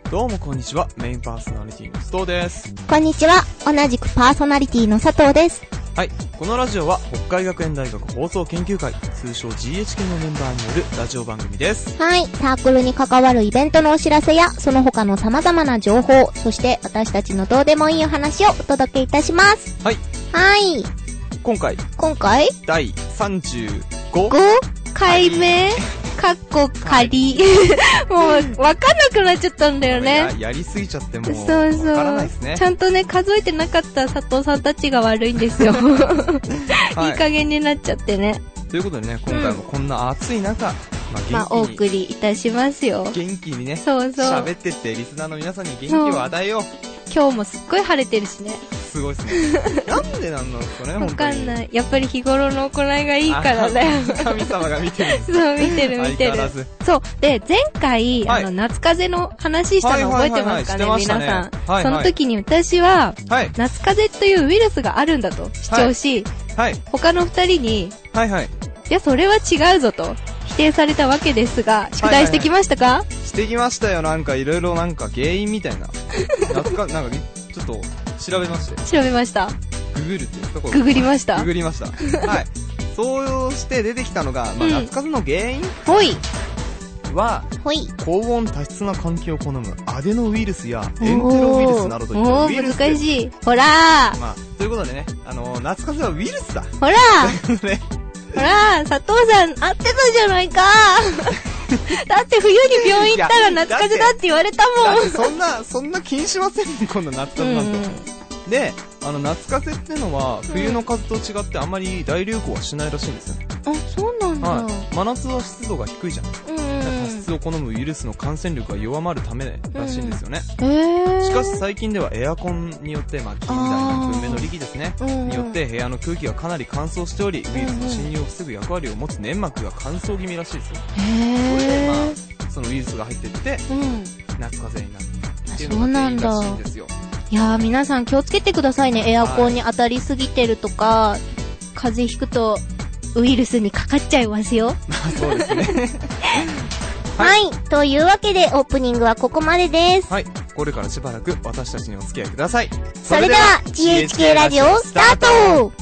どうもこんにちは。メインパーソナリティの須藤です。 こんにちは。同じくパーソナリティの佐藤です。 はい。このラジオは北海学園大学放送研究会、通称 GHK のメンバーによるラジオ番組です。 はい。サークルに関わるイベントのお知らせや、その他の様々な情報、そして私たちのどうでもいいお話をお届けいたします。 はい。 はい。 今回第 35 回目かっこ仮もうわかんなくなっちゃったんだよね。 やりすぎちゃってもうそうそうわからないですね。 ちゃんとね数えてなかった佐藤さんたちが悪いんですよ、はい、いい加減になっちゃってね。 ということでね、今回もこんな暑い中、 お送りいたしますよ。 元気にね、 そう喋ってってリスナーの皆さんに元気を与えよう。 今日もすっごい晴れてるしね。 すごいですね。なんでなんですかね、本当に。 わかんない。やっぱり日頃の行いがいいからだよ。 神様が見てるんです。 そう、見てる。そう。で、前回、はい、夏風邪の話したの覚えてますかね、皆さん。はいはい、その時に私は、はい、夏風邪というウイルスがあるんだと主張し、はいはい、他の二人に、はいはい、いや、それは違うぞと否定されたわけですが、宿題してきましたか？はいはいはい、 してきましたよ。なんかいろいろなんか原因みたいな。なんかちょっと調べまして。 調べました。 ググるっていうんですか？ ググりました。 ググりました。はい。そうして出てきたのが、夏風邪の原因は、高温多湿な環境を好むアデノウイルスやエンテロウイルスなどといったウイルスで。 難しい。ほらー。ということでね、夏風邪はウイルスだ。 ほらー。ね、ほらー、佐藤さん、合ってたじゃないかだって冬に病院行ったら夏風邪だって言われたもん。 だってそんな気にしませんね、今度夏風邪なんて。で、夏風邪ってのは冬の風邪と違ってあんまり大流行はしないらしいんですよね。 あ、そうなんだ。はい。 真夏は湿度が低いじゃん。多湿を好むウイルスの感染力が弱まるためらしいんですよね。しかし最近ではエアコンによって、近代の文明の利器ですね、によって部屋の空気がかなり乾燥しており、ウイルスの侵入を防ぐ役割を持つ粘膜が乾燥気味らしいですよ。それでそのウイルスが入ってって、夏風邪になるっていうのが原因らしいんですよ。 いやー、皆さん気をつけてくださいね。エアコンに当たりすぎてるとか、風邪ひくとウイルスにかかっちゃいますよ。 そうですね。 はい、というわけでオープニングはここまでです。 はい、これからしばらく私たちにお付き合いください。 それでは GHK ラジオスタート。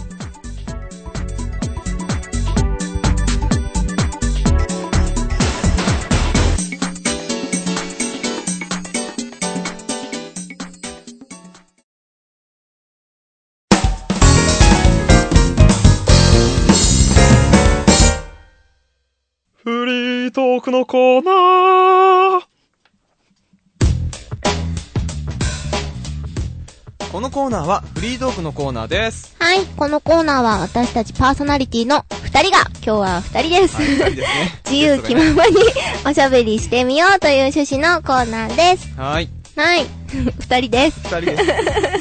フリートークのコーナー。このコーナーはフリートークのコーナーです。 はい、このコーナーは私たちパーソナリティの2人が、今日は2人です。 はい、2人ですね。 自由気ままにおしゃべりしてみようという趣旨のコーナーです。 はい。 はい。2人です。 2人です。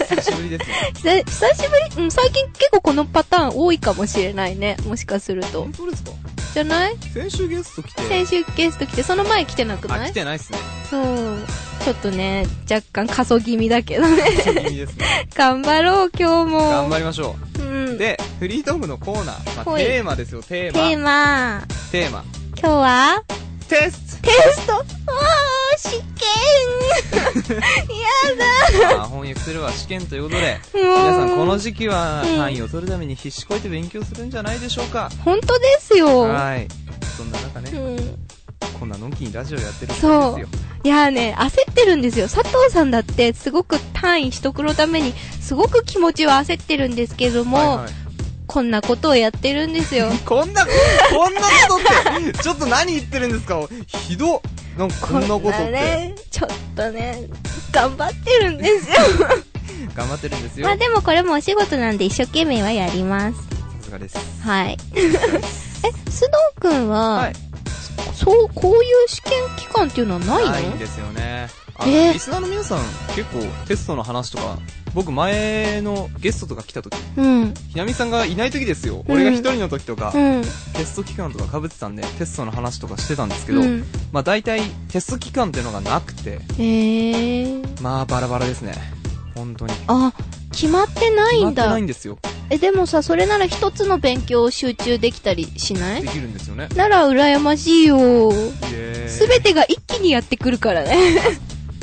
久しぶりですね。 久しぶり、最近結構このパターン多いかもしれないね。もしかすると。 本当ですか？ じゃない？ 先週ゲスト来て、 その前来てなくない？ 来てないっすね。 そう。ちょっとね、若干過疎気味だけどね。 過疎気味ですね。 頑張ろう、今日も。 頑張りましょう。で、フリートークのコーナー。テーマですよ、テーマ。今日はテスト。 試験やだ。 翻訳するは試験ということで、皆さんこの時期は単位を取るために必死こいて勉強するんじゃないでしょうか。 本当ですよ。 はい。そんな中ね、こんなのんきにラジオやってるんですよ。 いやーね、焦ってるんですよ。佐藤さんだってすごく単位取得のためにすごく気持ちは焦ってるんですけども、こんなことをやってるんですよ。 こんなことってちょっと何言ってるんですか。ひど。なんかこんなことって。 ね、ちょっとね、頑張ってるんですよ。 頑張ってるんですよ。 まあでもこれもお仕事なんで一生懸命はやります。 さすがです。 はい。須藤くんは、こういう試験期間っていうのはないの？ ないんですよね。リスナーの皆さん結構テストの話とか、僕前のゲストとか来た時、ひなみさんがいない時ですよ。俺が一人の時とか、テスト期間とか被ってたんで、テストの話とかしてたんですけど、大体テスト期間っていうのがなくて、バラバラですね。本当に。 決まってないんだ。 決まってないんですよ。 でもさ、それなら一つの勉強を集中できたりしない？ できるんですよね。 なら羨ましいよ。すべてが一気にやってくるからね。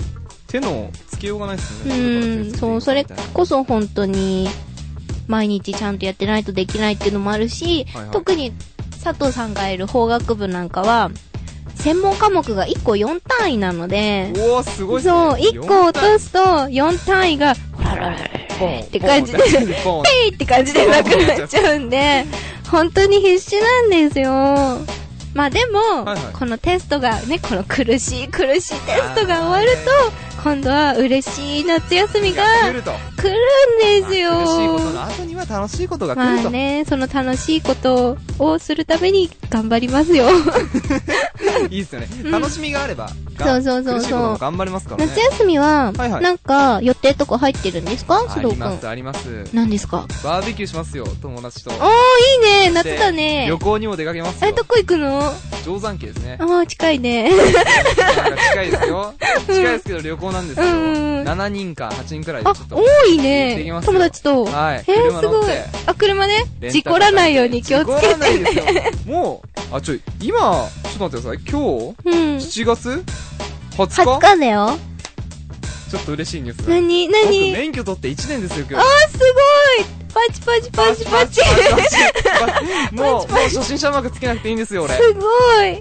手のつけようがないですよね。 そう、それこそ本当に、毎日ちゃんとやってないとできないっていうのもあるし、はいはい、特に佐藤さんがいる法学部なんかは、専門科目が1個4単位なので、 おー、すごいですね。 そう、1個落とすと、4単位が、って感じで、ペイって感じでなくなっちゃうんで、本当に必死なんですよ。まあでも、はいはい、このテストがね、この苦しいテストが終わると、今度は嬉しい夏休みが来るんですよ。 苦しいことの後には楽しいことが来ると。 まあね、その楽しいことをするために頑張りますよ。 いいっすよね。楽しみがあれば、 そう。苦しいことも頑張りますからね。 夏休みは、なんか予定とか入ってるんですか？ あります。 何ですか？ バーベキューしますよ、友達と。 おー、いいね、夏だね。 旅行にも出かけますよ。 どこ行くの？ 定山渓ですね。 あー、近いね。 近いですよ。近いですけど旅行なんですよ。7人か8人くらいでちょっと。 多いね。友達と。 はい。 車乗って。車ね。事故らないように気をつけて。事故らないですよ。 もう、今、ちょっと待ってください。今日、7月20日 ?20 日だよ。 ちょっと嬉しいニュース。 何僕免許取って1年ですよ、今日。 すごいパチ。 もう初心者マークつけなくていいんですよ、俺。 すごい。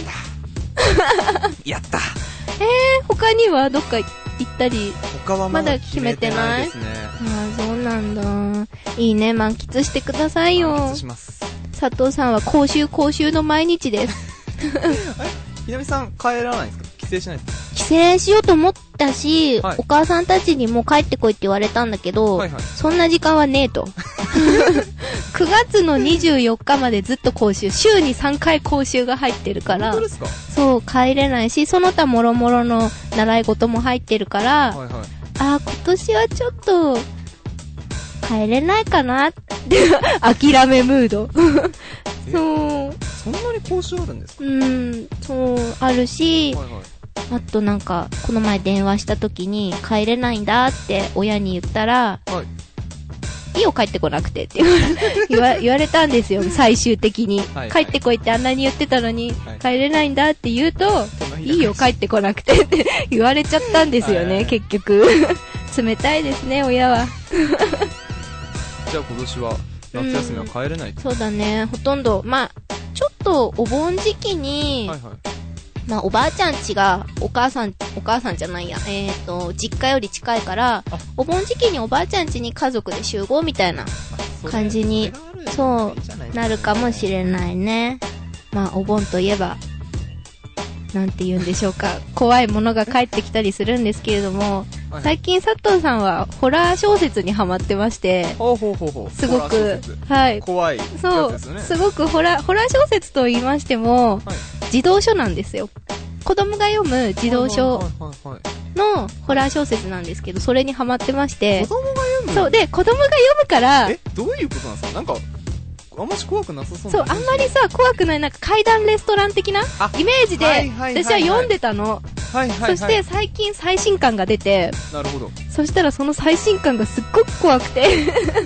やった。 他にはどっか行ったり、 他はまだ決めてないですね。 そうなんだ。いいね、満喫してくださいよ。 満喫します。 佐藤さんは講習の毎日です。 ひなみさん帰らないんですか？帰省しないですか？ 帰省しようと思ったし、お母さんたちにも帰ってこいって言われたんだけど、そんな時間はねえと。9月の24日までずっと講習、週に3回講習が入ってるから、 本当ですか？ そう、帰れないし、その他もろもろの習い事も入ってるから、今年はちょっと、帰れないかなって諦めムード。そう。 そんなに講習あるんですか？ そう、あるし、あとなんか、この前電話した時に、帰れないんだって親に言ったら、いいよ帰ってこなくてって言われたんですよ、最終的に。帰ってこいってあんなに言ってたのに、帰れないんだって言うと、いいよ帰ってこなくてって言われちゃったんですよね、結局。冷たいですね、親は。 じゃあ今年は夏休みは帰れない、 そうだね、ほとんど、ちょっとお盆時期に、おばあちゃん家がお母さんじゃないや、実家より近いから、お盆時期におばあちゃん家に家族で集合みたいな感じに、なるかもしれないね。お盆といえば、なんて言うんでしょうか、怖いものが帰ってきたりするんですけれども、最近佐藤さんはホラー小説にハマってまして、すごく、 怖いやつですよね。 すごくホラー小説と言いましても、児童書なんですよ。子供が読む児童書のホラー小説なんですけど、それにハマってまして、 子供が読む？ そうで、子供が読むから、 どういうことなんですか？なんかあんまし怖くなさそうな。 そう、あんまりさ、怖くない、なんか階段レストラン的なイメージで、私は読んでたの。そして最近最新刊が出て、 なるほど。 そしたらその最新刊がすっごく怖くて。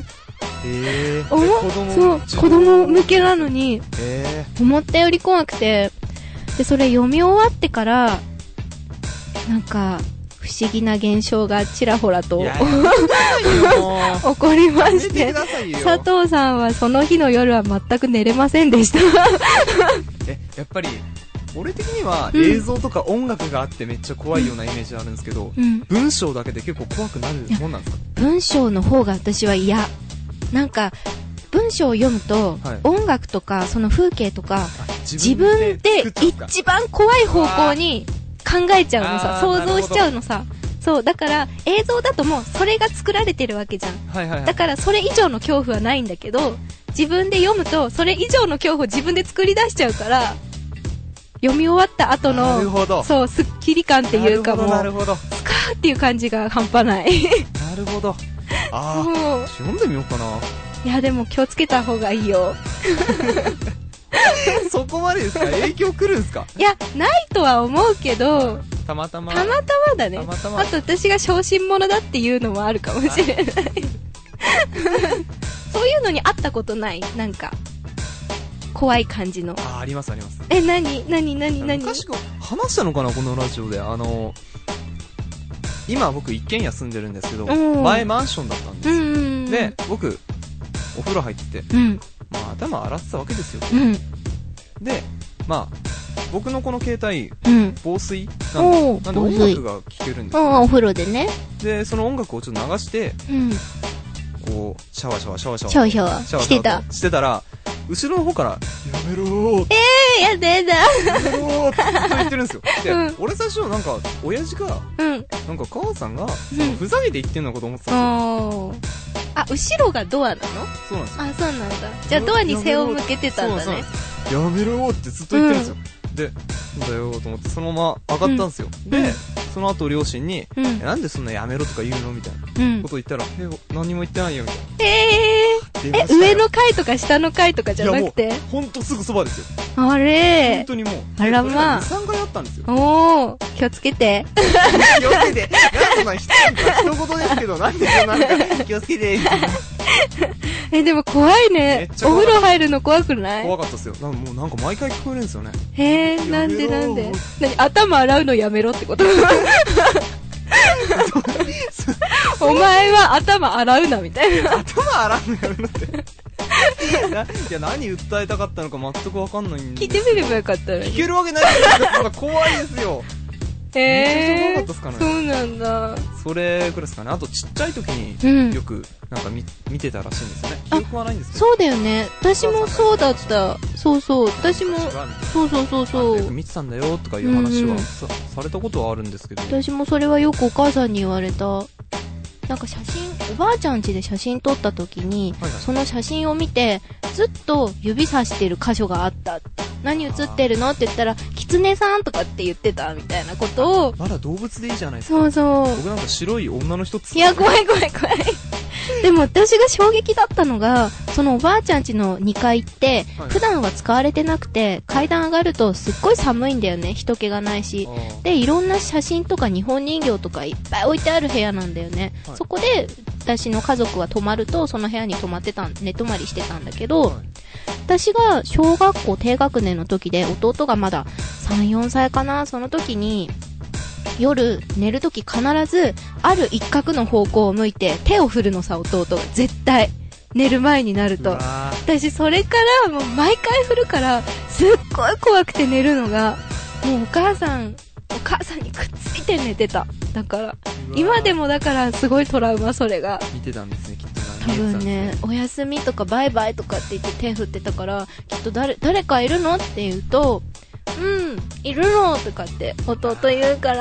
そう、子供向けなのに、思ったより怖くて、で、それ読み終わってから、なんか、不思議な現象がちらほらと起こりまして、佐藤さんはその日の夜は全く寝れませんでした。 やっぱり俺的には映像とか音楽があってめっちゃ怖いようなイメージあるんですけど、文章だけで結構怖くなるもんなんですか？ 文章の方が私は嫌。なんか文章を読むと、音楽とかその風景とか自分で一番怖い方向に考えちゃうのさ、想像しちゃうのさ。そう、だから映像だともうそれが作られてるわけじゃん。だからそれ以上の恐怖はないんだけど、自分で読むとそれ以上の恐怖を自分で作り出しちゃうから、読み終わった後の、そう、スッキリ感っていうかもう、スカーっていう感じが半端ない。 なるほど。読んでみようかな。 いやでも気をつけた方がいいよ。 そこまでですか？影響来るんすか？ いや、ないとは思うけど、 たまたまだね。あと私が小心者だっていうのもあるかもしれない。そういうのに会ったことない？なんか怖い感じの。 ありますあります。 何昔話したのかなこのラジオで。 今僕一軒家住んでるんですけど、前マンションだったんですよ。で、僕、お風呂入ってて、まあ頭洗ってたわけですよ。で、まあ、僕のこの携帯、防水なんで音楽が聴けるんですよ、 お風呂でね。 で、その音楽をちょっと流して、こう、シャワーしてたら、後ろの方から、やめろーって。 やだやだ。 やめろーってずっと言ってるんですよ。で、俺最初なんか、親父が、なんか母さんが、ふざけて言ってんのかと思ってたんですよ。 あ、後ろがドアなの？ そうなんですよ。 あ、そうなんだ。じゃあドアに背を向けてたんだね。 やめろーってずっと言ってるんですよ。で、そうだよーと思ってそのまま上がったんですよ。で、その後両親に、なんでそんなやめろとか言うのみたいなこと言ったら、何も言ってないよみたいな。 上の階とか下の階とかじゃなくて？ ほんとすぐそばですよ。 あれ本当にもう。 あらまあ。 2、3回あったんですよ。 気をつけて。 気をつけて。なんか一言ですけど、なんでそんな気をつけて。 でも怖いね。お風呂入るの怖くない？ 怖かったですよ。もうなんか毎回聞こえるんですよね。 なんで頭洗うのやめろってことお前は頭洗うなみたいな。 頭洗うのやめろって。いや、何訴えたかったのか全くわかんないんで。 聞いてみればよかったら。 聞けるわけないですよ。怖いですよ。めっちゃ怖かったっすかね。 そうなんだ。 それくらいですかね。あとちっちゃい時によくなんか見てたらしいんですよね。記憶はないんですけど。 そうだよね。私もそうだった。そうそう。私もそう。 よく見てたんだよとかいう話はされたことはあるんですけど。 私もそれはよくお母さんに言われた。なんか写真、おばあちゃん家で写真撮った時に、その写真を見て、ずっと指さしてる箇所があったって。何写ってるのって言ったら、キツネさんとかって言ってたみたいなことを。 まだ動物でいいじゃないですか。 そう。 僕なんか白い女の人っていや、怖い。でも私が衝撃だったのが、そのおばあちゃん家の2階って、普段は使われてなくて、階段上がるとすっごい寒いんだよね。人気がないし。で、いろんな写真とか日本人形とかいっぱい置いてある部屋なんだよね。そこで、私の家族は泊まると、その部屋に寝泊まりしてたんだけど、私が小学校低学年の時で、弟がまだ3、4歳かな、その時に、夜寝る時必ずある一角の方向を向いて手を振るのさ、弟が絶対寝る前になると。私それからもう毎回振るからすっごい怖くて寝るのが、もうお母さんにくっついて寝てた。だから今でもだからすごいトラウマ。それが見てたんですね、きっと。 多分ね、おやすみとかバイバイとかって言って手振ってたから、きっと誰かいるのって言うと、いるのとかって弟言うから、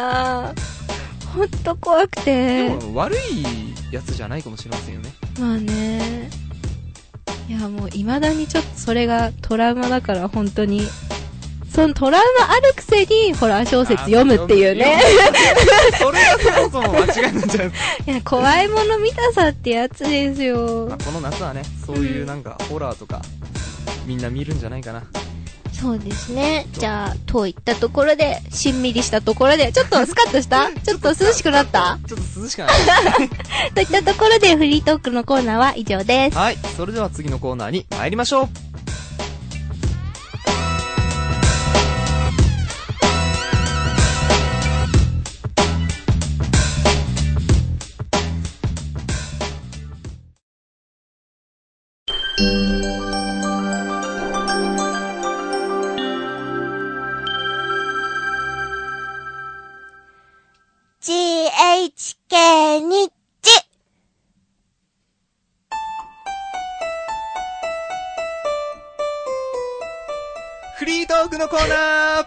ほんと怖くて。 でも悪いやつじゃないかもしれませんよね。 まあね。いや、もう未だにちょっとそれがトラウマだから、本当に。そのトラウマあるくせにホラー小説読むっていうね。 それがそもそも間違いなんじゃないですか。 いや、怖いもの見たさってやつですよ。 この夏はね、そういうなんかホラーとか、みんな見るんじゃないかな。 そうですね。じゃあ、といったところで、しんみりしたところで、ちょっとスカッとしたちょっと涼しくなったちょっと涼しくなったといったところで、フリートークのコーナーは以上です。 はい。それでは次のコーナーに参りましょう。 GHK 日記。 フリートークのコーナーパー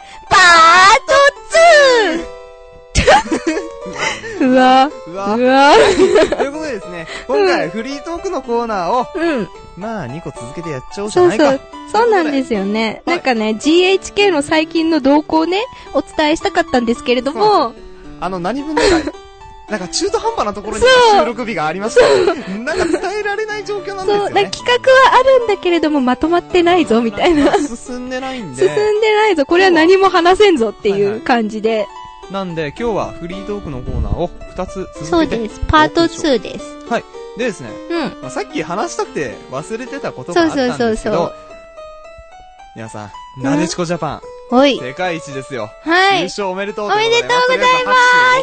ト 2! うわ。ということでですね、今回フリートークのコーナーを、まあ2個続けてやっちゃおうじゃないか。 そうなんですよね。なんかね、GHK の最近の動向をね、お伝えしたかったんですけれども、 何分なんか中途半端なところに収録日がありました。なんか伝えられない状況なんですよね。 企画はあるんだけれどもまとまってないぞみたいな。 進んでないんで。 進んでないぞ。これは何も話せんぞっていう感じで。 なんで今日はフリートークのコーナーを2つ続けて。 そうです。パート2です。 はい。でですね。さっき話したくて忘れてたことがあったんですけど。皆さん、なでしこジャパン、 はい。 世界一ですよ。 はい。 優勝おめでとう。 おめでとうございます。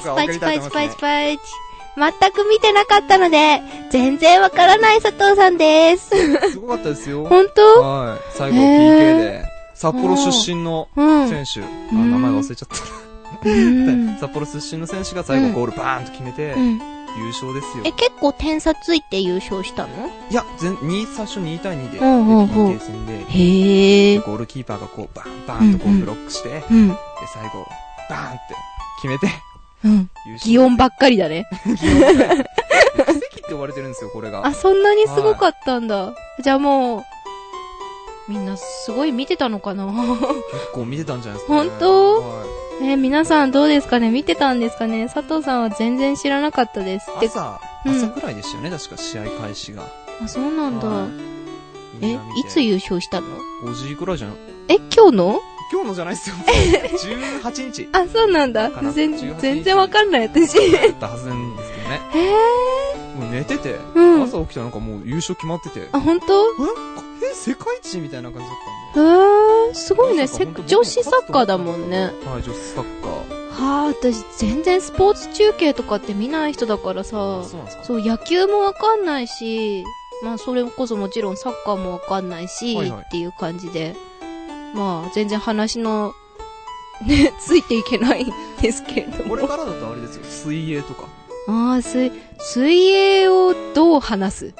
パチパチパチパチ。全く見てなかったので、全然わからない佐藤さんです。 すごかったですよ。 本当？ はい。最後 PK で、札幌出身の選手、名前忘れちゃった。札幌出身の選手が最後ゴールバーンと決めて、優勝ですよ。 結構点差ついて優勝したの？ いや、最初2対2で、PK 戦で、ゴールキーパーがこう、バーンバーンとこうブロックして、で、最後、バーンって決めて、 擬音ばっかりだね。 奇跡って呼ばれてるんですよ、これが。 あ、そんなにすごかったんだ。じゃあもう、みんなすごい見てたのかな？ 結構見てたんじゃないですかね。 本当？皆さんどうですかね？見てたんですかね？佐藤さんは全然知らなかったです。 朝くらいでしたよね、確か試合開始が。 あ、そうなんだ。いつ優勝したの？ 5 時くらいじゃん。 今日のじゃないっすよ。18日。 あ、そうなんだ。全然わかんない、私。 だったはずなんですけどね。もう寝てて、朝起きたらなんかもう優勝決まってて。 あ、本当？ 世界一みたいな感じだったんで。 すごいね。女子サッカーだもんね。 はい、女子サッカー。 私全然スポーツ中継とかって見ない人だからさ。 そうなんですか？ そう、野球もわかんないし、まあそれこそもちろんサッカーもわかんないし、っていう感じで。まあ、全然話の、ね、ついていけないんですけれども。 これからだとあれですよ、水泳とか。 水泳をどう話す？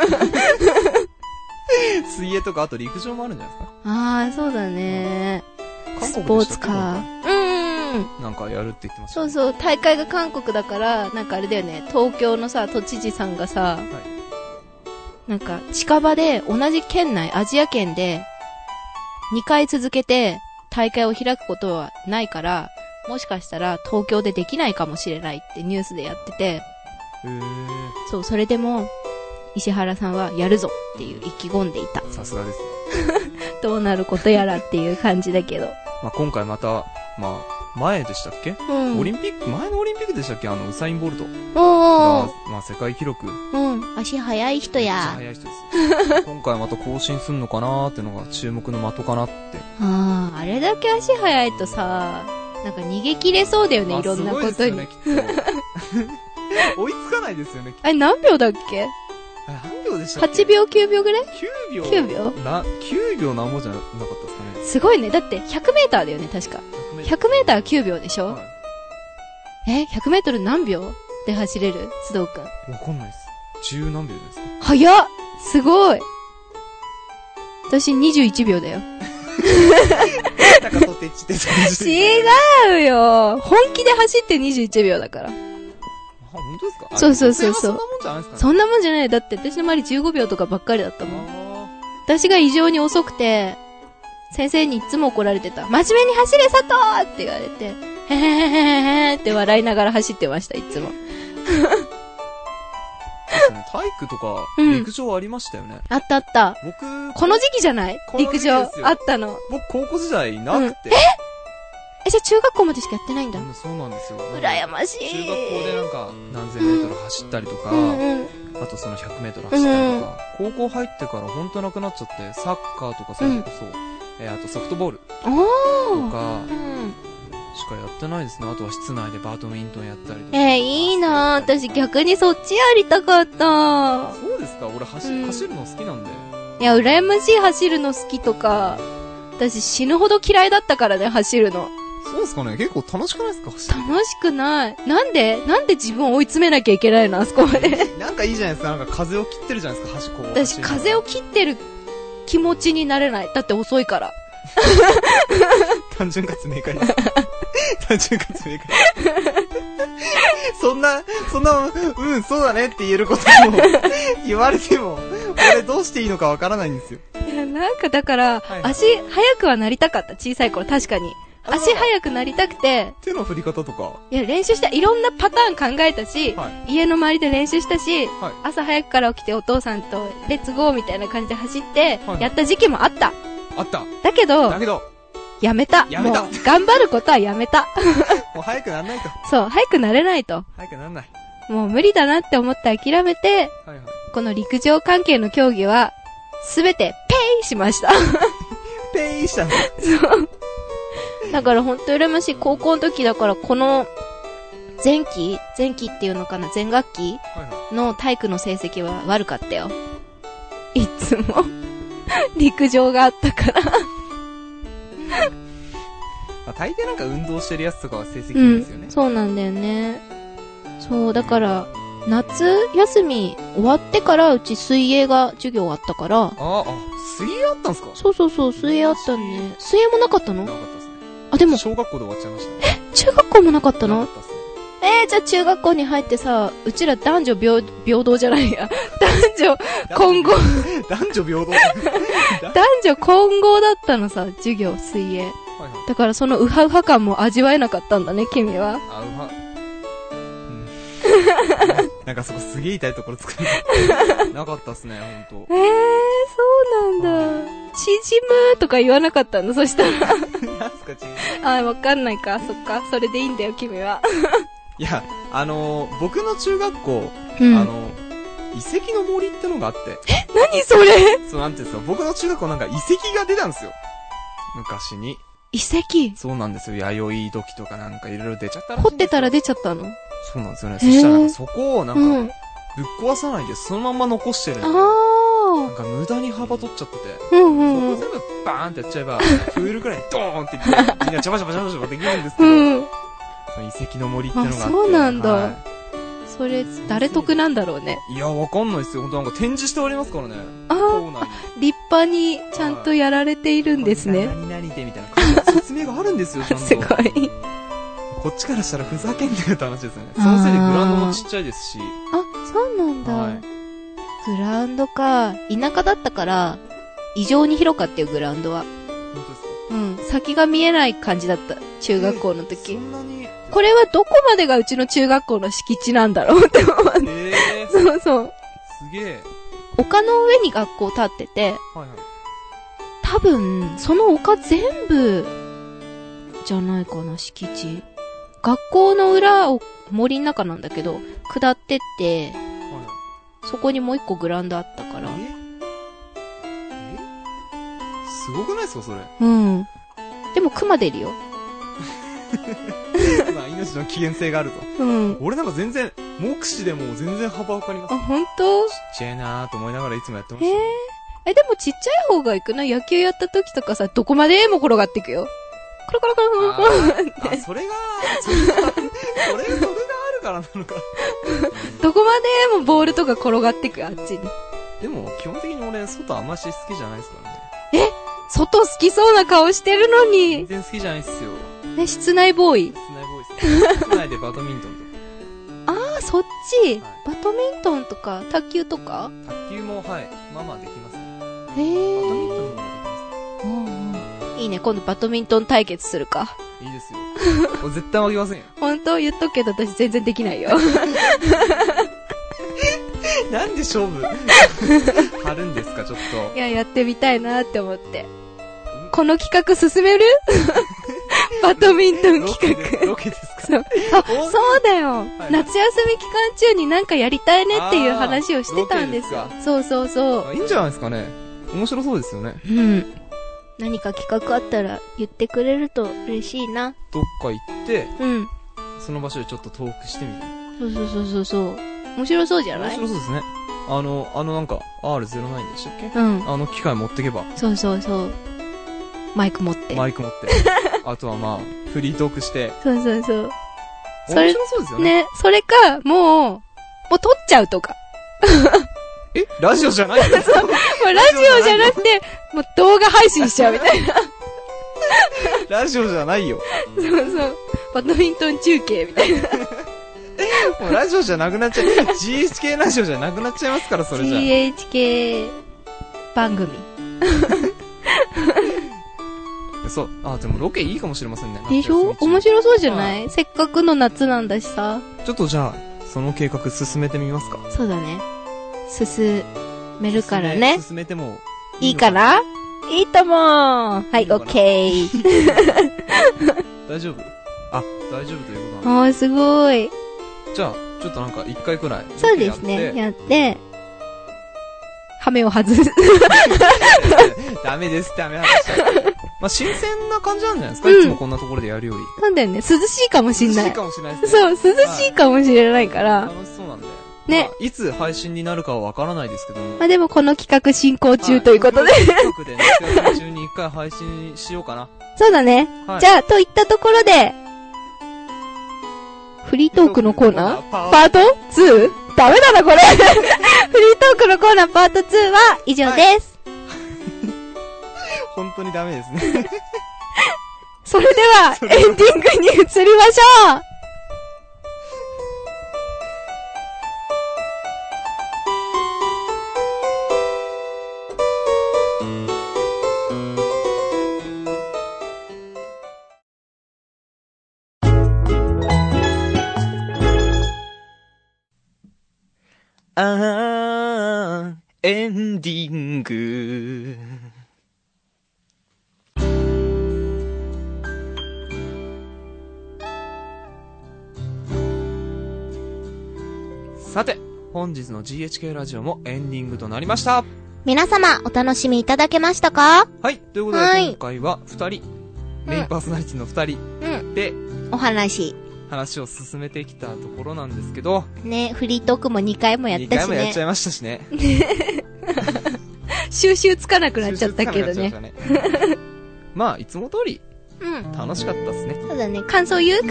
水泳とか、あと陸上もあるんじゃないですか？ そうだね。 スポーツか。 なんかやるって言ってました。 そうそう、大会が韓国だから、なんかあれだよね、東京のさ、都知事さんがさ、なんか近場で同じ県内、アジア圏で、2回続けて大会を開くことはないから、もしかしたら東京でできないかもしれないってニュースでやってて、そう、それでも石原さんはやるぞっていう意気込んでいた。 さすがですね。 どうなることやらっていう感じだけど。 今回また、前でしたっけ？前のオリンピックでしたっけ？ウサイン・ボルトが、世界記録。 足速い人や。 足速い人です。今回また更新すんのかなーってのが注目の的かなって。 あれだけ足速いとさ、なんか逃げ切れそうだよね、いろんなことに。 すごいですよね、きっと。追いつかないですよね、きっと。 あれ何秒だっけ？ 何秒でしたっけ？ 8 秒9秒ぐらい？ 9秒。9秒なんぼじゃなかったですかね。 すごいね。だって100メーターだよね、確か。100メーター9秒でしょ？100メートル何秒で走れる？須藤くん。 わかんないです。10何秒ですか？ 早っ！すごい！私21秒だよ。 高とてちって違うよ！本気で走って21秒だから。 本当ですか？ そう。 そんなもんじゃないですかね。 そんなもんじゃない。だって私の周り15秒とかばっかりだったもん。私が異常に遅くて、先生にいつも怒られてた。真面目に走れ佐藤って言われて、へへへへへって笑いながら走ってました、いつも。 体育とか、陸上ありましたよね。 あった。 僕、 この時期じゃない？陸上。あったの。 僕、高校時代なくて。 じゃあ中学校までしかやってないんだ。 そうなんですよ。 羨ましい。 中学校でなんか、何千メートル走ったりとか、あとその100メートル走ったりとか、高校入ってからほんとなくなっちゃって、サッカーとかそれこそ、あとソフトボールとか、しかやってないですね。あとは室内でバドミントンやったりとか。 いいなぁ。私逆にそっちやりたかった。 そうですか？俺走るの好きなんで。 いや、羨ましい走るの好きとか、私死ぬほど嫌いだったからね、走るの。 そうですかね？結構楽しくないですか？ 楽しくない。なんで自分を追い詰めなきゃいけないのあそこまで。 なんかいいじゃないですか。なんか風を切ってるじゃないですか、 私風を切ってる気持ちになれない。だって遅いから。 単純かつ明快です。単純かつ明快。そんな、そうだねって言えることも、言われても、俺どうしていいのかわからないんですよ。 いや、なんかだから、足速くはなりたかった、小さい頃、確かに。足速くなりたくて。 手の振り方とか。 いや、練習した。いろんなパターン考えたし、家の周りで練習したし、朝早くから起きてお父さんとレッツゴーみたいな感じで走って、やった時期もあった。だけど、やめた。もう、頑張ることはやめた。 もう早くならないと。 そう、早くなれないと。 早くならない。 もう無理だなって思って諦めて、この陸上関係の競技は、すべて、ペイしました。 ペイしたの？ そう。 だからほんと羨ましい。高校の時だからこの前期っていうのかな、前学期の体育の成績は悪かったよ。いつも陸上があったから大抵なんか運動してるやつとかは成績いいですよね。 そうなんだよね。そう、だから、夏休み終わってからうち水泳が授業あったから。 水泳あったんすか？ そう、水泳あったね。水泳もなかったの？ なかったですね。 でも。 小学校で終わっちゃいましたね。 中学校もなかったの？ なかったっすね。 じゃあ中学校に入ってさ、うちら男女平等じゃないや。男女混合。 男女平等男女混合だったのさ、授業、水泳。だからそのウハウハ感も味わえなかったんだね、君は。 なんかそこすげえ痛いところ作る。なかったっすね、ほんと。 そうなんだ。縮むとか言わなかったんだ、そしたら。 なんすか、 縮む。わかんないか、そっか。それでいいんだよ、君は。 いや、僕の中学校、遺跡の森ってのがあって。 何それ？ そう、なんていうんですか、僕の中学校なんか遺跡が出たんですよ。昔に。 遺跡？ そうなんですよ。弥生土器とかなんかいろいろ出ちゃったらしいんですよ。 掘ってたら出ちゃったの？ そうなんですよね。そしたらなんかそこをなんか、ぶっ壊さないでそのまま残してるんで、なんか無駄に幅取っちゃってて、そこ全部バーンってやっちゃえば、プールくらいドーンってみんなジャバジャバジャバジャバできるんですけど、その遺跡の森ってのがあって。 そうなんだ。それ、誰得なんだろうね。 いや、わかんないですよ。ほんとなんか展示してありますからね。 立派にちゃんとやられているんですね。 何々でみたいな説明があるんですよ、ちゃんと。 すごい。 こっちからしたらふざけんなよって話ですよね。そのせいでグラウンドもちっちゃいですし。 そうなんだ。グラウンドか。田舎だったから、異常に広かったよ、グラウンドは。 本当ですか？ 先が見えない感じだった。中学校の時。これはどこまでがうちの中学校の敷地なんだろうって思って。そうそう。 すげえ。 丘の上に学校建ってて、多分、その丘全部、じゃないかな、敷地。学校の裏を森の中なんだけど、下ってって、そこにもう一個グラウンドあったから。 すごくないですか、それ。 でも熊出るよ。 まあ、命の危険性があると。俺なんか全然、目視でも全然幅わかります。 ほんと？ ちっちゃいなーと思いながらいつもやってました。 でもちっちゃい方がいくない？野球やった時とかさ、どこまでも転がっていくよ。コロコロコロコロコロって。 それがあるからなのか。 どこまでもボールとか転がっていく、あっちに。 でも、基本的に俺、外あんまし好きじゃないですからね。 外好きそうな顔してるのに。 全然好きじゃないっすよ。 室内ボーイ。 室内ボーイっす。室内でバドミントンとか。 そっち、バドミントンとか、卓球とか？ 卓球も、まあまあできますね。 バドミントンもできますね。いいね、今度バドミントン対決するか。 いいですよ。絶対負けませんよ。 ほんと言っとくけど私全然できないよ。 なんで勝負張るんですか、ちょっと。 いや、やってみたいなって思って。この企画進める？バドミントン企画。 ロケですか？ そうだよ。夏休み期間中になんかやりたいねっていう話をしてたんですよ。そう。 いいんじゃないですかね。面白そうですよね。 何か企画あったら言ってくれると嬉しいな。 どっか行って、その場所でちょっとトークしてみる。 そう。面白そうじゃない？ 面白そうですね。なんか、R09 でしたっけ？機械持ってけば。 そう。マイク持って。 あとはまあ、フリートークして。 そう。 面白そうですよね。 それか、もう撮っちゃうとか。 ラジオじゃないよ。 ラジオじゃなくて、もう動画配信しちゃうみたいな。 ラジオじゃないよ。 そう。バドミントン中継みたいな。 もうラジオじゃなくなっちゃう。GHK ラジオじゃなくなっちゃいますから、それじゃ。 GHK 番組。 そう。でもロケいいかもしれませんね。 でしょ？面白そうじゃない？せっかくの夏なんだしさ。 ちょっとじゃあ、その計画進めてみますか。 そうだね。進めるからね。 進めてもいいかな？いいともはい、オッケー。 大丈夫？大丈夫ということなんすごい。 じゃあ、ちょっとなんか一回くらい。 そうですね。やって、ハメを外す。 ダメですって、ハメ外しちゃう。 まあ、新鮮な感じなんじゃないですか、いつもこんなところでやるより。 なんだよね、涼しいかもしんない。 涼しいかもしれないですね。 そう、涼しいかもしれないから。 楽しそうなんだよ。 ね。 まあ、いつ配信になるかはわからないですけども。 まあでもこの企画進行中ということで。 企画でね、企画中に1回配信しようかな。 そうだね。はい、じゃあ、といったところで、フリートークのコーナーパート 2？ ダメだな、これ。フリートークのコーナーパート2は以上です。はい、 本当にダメですね。 それでは、エンディングに移りましょう。 エンディング。さて、本日の GHK ラジオもエンディングとなりました。 皆様、お楽しみいただけましたか？ はい、ということで、今回は2人、メインパーソナリティの2人で、 お話を進めてきたところなんですけど。 ね、フリートークも2回もやったしね。 2回もやっちゃいましたしね。 収集つかなくなっちゃったけどね。 まあ、いつも通り、楽しかったですね。 そうだね。感想言う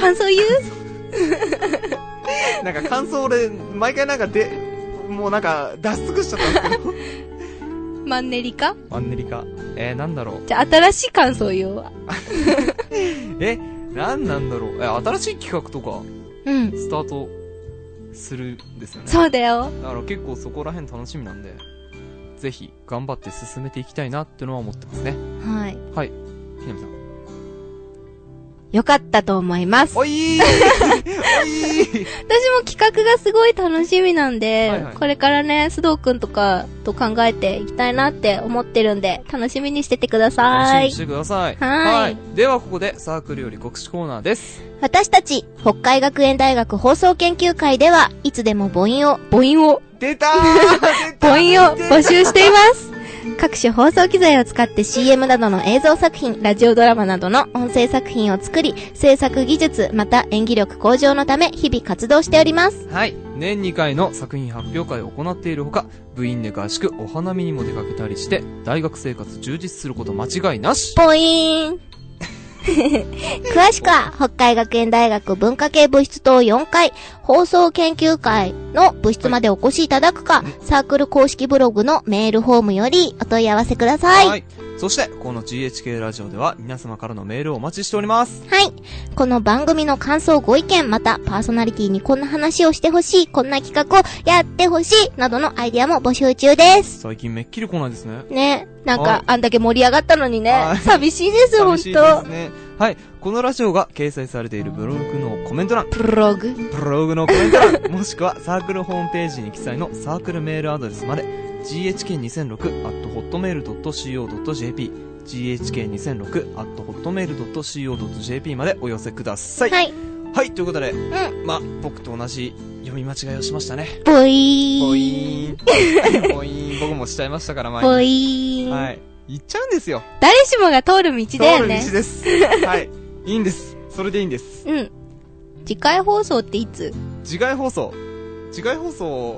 なんか感想俺、毎回なんかもうなんか、出し尽くしちゃったんですけど。 マンネリかなんだろう。 じゃあ、新しい感想言おう。 なんなんだろう。新しい企画とか、スタートするんですよね。 そうだよ。 だから結構そこら辺楽しみなんで、ぜひ頑張って進めていきたいなってのは思ってますね。 はい。 はい。ひなみさん。 よかったと思います。 おいー私も企画がすごい楽しみなんで、これからね、須藤くんとかと考えていきたいなって思ってるんで、楽しみにしててください。 楽しみにしてください。はい。ではここでサークルより告知コーナーです。 私たち、北海学園大学放送研究会では、いつでも母音を出たー母音を募集しています。各種放送機材を使って CM などの映像作品、ラジオドラマなどの音声作品を作り、制作技術、また演技力向上のため日々活動しております。 はい。年2回の作品発表会を行っているほか、部員で合宿、お花見にも出かけたりして、大学生活充実すること間違いなし。 ポイーン詳しくは北海学園大学文化系部室棟4階放送研究会の部室までお越しいただくか、サークル公式ブログのメールフォームよりお問い合わせください。はい。 そしてこの GHK ラジオでは皆様からのメールをお待ちしております。 はい。この番組の感想ご意見、またパーソナリティにこんな話をしてほしい、こんな企画をやってほしいなどのアイディアも募集中です。 最近めっきり来ないですね。 ね。なんかあんだけ盛り上がったのにね、寂しいですほんと。寂しいですね。 はい。このラジオが掲載されているブログのコメント欄。 ブログのコメント欄。もしくはサークルホームページに記載のサークルメールアドレスまで ghk2006@hotmail.co.jp ghk2006@hotmail.co.jp までお寄せください。はい。はい、ということで、まあ、僕と同じ読み間違いをしましたね。 ボイーン。 僕もしちゃいましたから、 ボイーン。 はい。言っちゃうんですよ。 誰しもが通る道だよね。 通る道です。はい。いいんです。それでいいんです。 次回放送っていつ？ 次回放送次回放送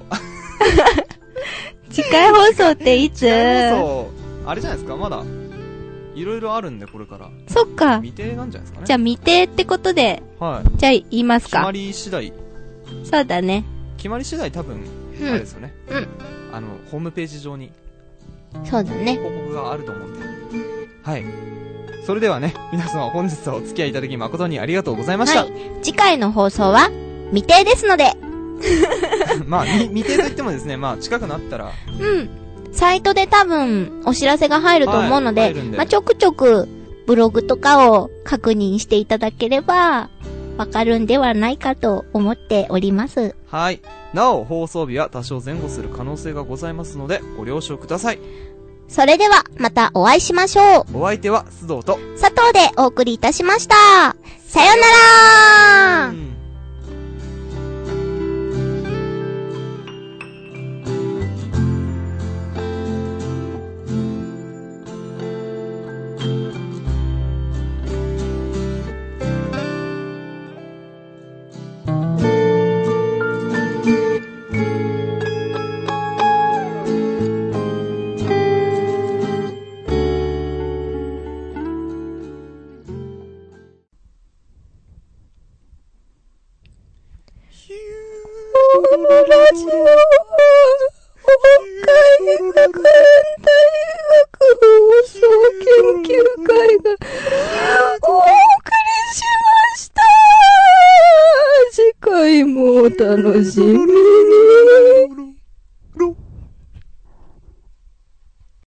っていつ？ 次回放送、あれじゃないですか、まだ。いろいろあるんで、これから。 そっか。 未定なんじゃないですかね。 じゃあ未定ってことで。 はい。 じゃあ言いますか。 決まり次第。 そうだね。 決まり次第多分、あれですよね。ホームページ上に。 そうだね。 報告があると思うんで。はい。それではね、皆様本日はお付き合いいただき誠にありがとうございました。はい。 次回の放送は未定ですので。 まあ、未定と言ってもですね、まあ近くなったら。 サイトで多分お知らせが入ると思うので、まあちょくちょくブログとかを確認していただければわかるんではないかと思っております。 はい。なお、放送日は多少前後する可能性がございますので、ご了承ください。 それでは、またお会いしましょう。お相手は、須藤と佐藤でお送りいたしました。さよなら。 ラジオは、北海学園大学放送研究会がお送りしました。次回もお楽しみに。